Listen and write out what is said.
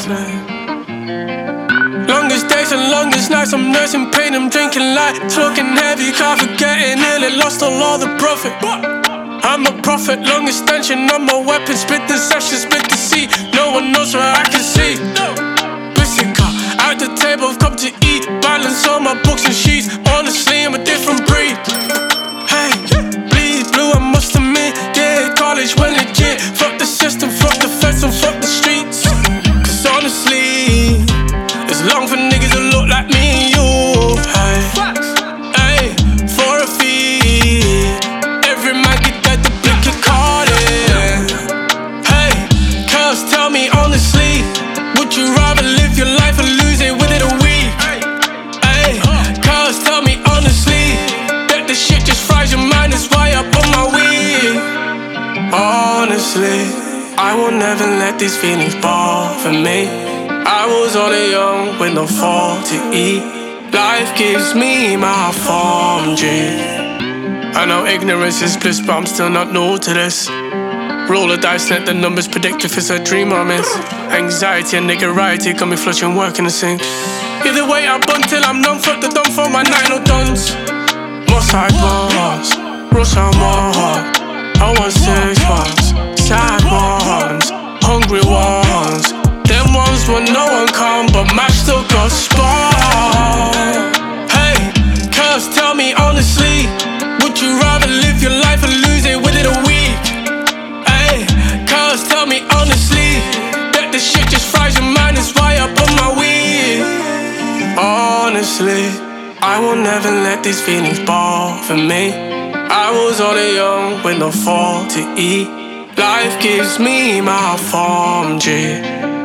Longest days and longest nights, I'm nursing pain, I'm drinking light, talking heavy, can't forget ill, it lost all the profit. I'm a prophet, long extension on my weapon, spit the session, spit the seed, no one knows where I can see. Bissicka, at the table, I've come to eat, balance on my books and sheets, honestly I'm a different breed. Hey, bleed blue, I must admit, yeah, college went legit, fuck the system, fuck the feds and fuck the streets. Cause honestly, it's long for niggas that look like me and you. Hey, hey, for a fee, every man get that the blick you call it. Hey, cuz tell me honestly, would you rather live your life and lose it within a week? Hey, cuz tell me honestly, that this shit just fries your mind, that's why I put my weed. Honestly, I will never let these feelings bother me. I was only young with no fault to eat. Life gives me my form, G. I know ignorance is bliss, but I'm still not new to this. Roll the dice, let the numbers predict if it's a dream or miss. Anxiety and niggerity got me flushing work in the sink. Either way, I bun till I'm numb, fuck the dumb for my 9 tons. More side ones, rush on more heart. I want 6 ones, sad ones, hungry ones. Them ones where no one come, but match still got spark. Hey, cuz tell me honestly, would you rather live your life and lose it within a week? Hey, cuz tell me honestly, that this shit just fries your mind, that's why I put my weed. Honestly, I will never let these feelings bother me. I was only young with no fault to eat. Life gives me my form, G.